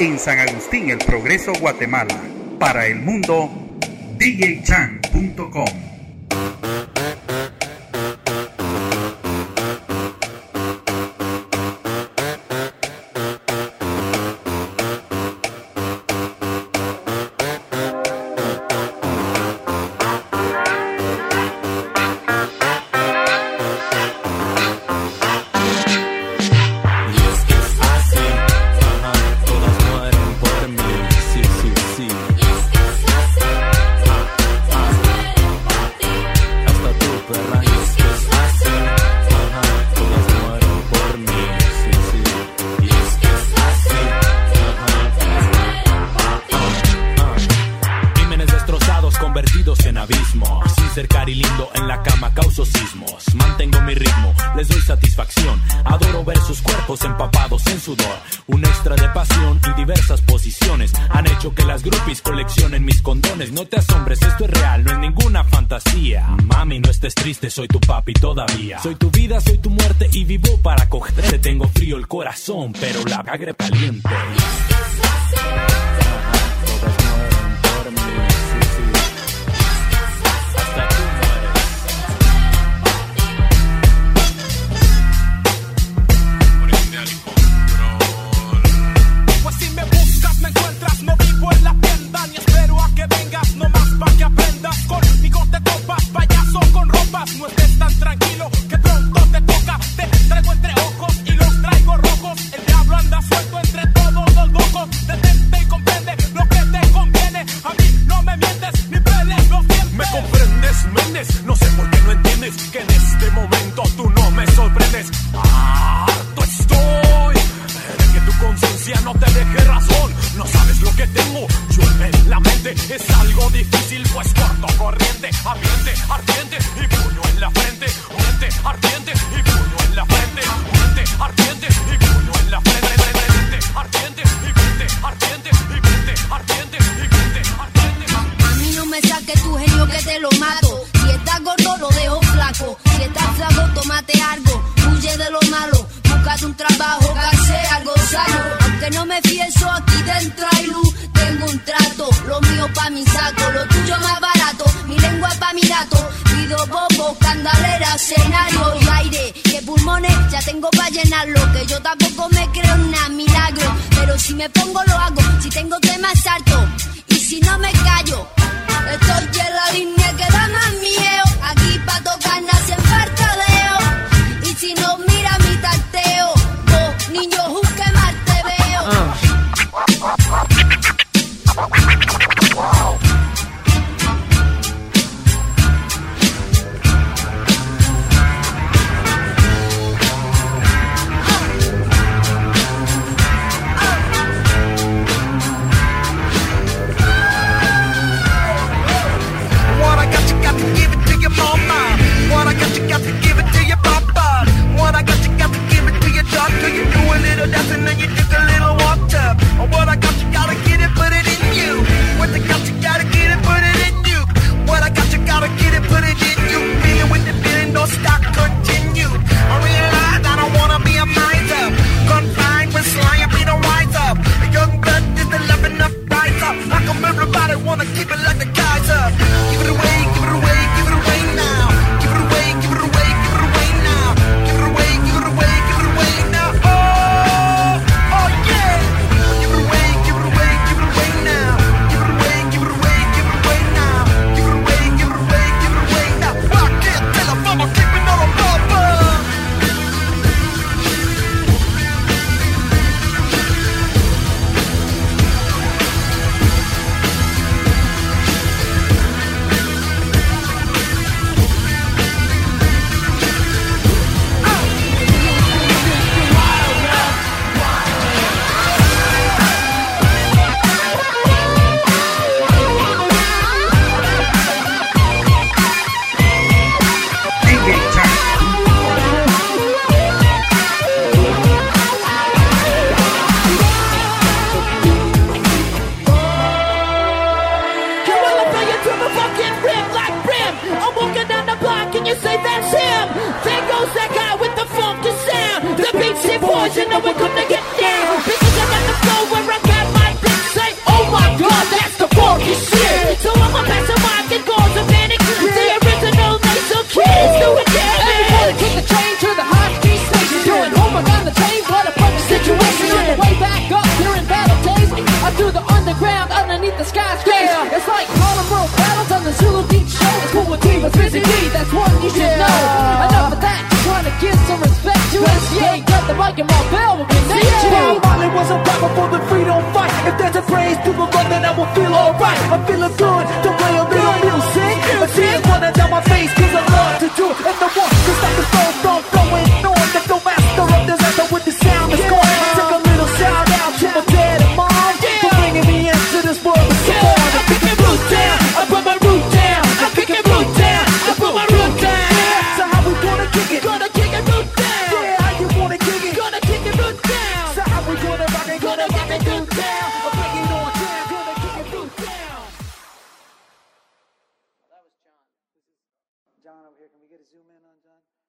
En San Agustín, El Progreso, Guatemala. Para el mundo, djchan.com. No te asombres, esto es real, no es ninguna fantasía. Mami, no estés triste, soy tu papi todavía. Soy tu vida, soy tu muerte y vivo para cogerte. Tengo frío el corazón, pero la sangre caliente. No estés tan tranquilo que pronto te toca. Te traigo entre ojos y los traigo rojos. El diablo anda suelto entre todos los locos. Detente y comprende lo que te conviene. A mí no me mientes ni peles los dientes. Me comprendes, Méndez. No sé por qué no entiendes que en este momento tú no me sorprendes. Harto estoy de que tu conciencia no te deje razón. No sabes lo que tengo yo en la mente. Es algo difícil, pues corto corriente, ambiente ardiente y puño en la frente. Mente ardiente y puño en la frente. Mente ardiente y puño en la frente. Mente ardiente y mente ardiente y mente ardiente y mente ardiente. A mí no me saques tu genio que te lo mato. Si estás gordo lo dejo flaco. Si estás flaco tómate algo. Huye de lo malo. Búscate un trabajo que sea algo sano. Aunque no me fieso aquí dentro hay luz. Tengo un trato, lo mío pa' mi saco. Lo tuyo más barato, mi lengua pa' mi gato. Pido bobo, candalera, escenario y aire. Que pulmones ya tengo pa' llenarlo. Que yo tampoco me creo en milagro. Pero si me pongo lo hago, si tengo temas salto. Y si no me callo, estoy en la línea que da más miedo. Aquí pa' tocar nace en fartadeo. Y si no mira mi tarteo, vos niño juzgue mal te veo. What que Marvel will be next. Bob Marley was a rapper for the freedom fight. If there's a praise to the Lord, then I will feel alright. I'm feeling good to play a little music. A tears running down my face cause I love to do it. And the one to stop the flow from flowing on. The flow master of disaster with the sound is gone. I take a little shout out to my dad and mom for bringing me into this world. So on, I kick my root down. I put my root down. I kick my root down. I put my root down. So how we gonna kick it? Gonna kick it root down. Yeah, how you wanna kick it? Gonna kick it root down. So how we gonna rock it? Gonna kick it root down. I'll bring it on down. Gonna kick it root down. That was John. This is John over here. Can we get a zoom in on John?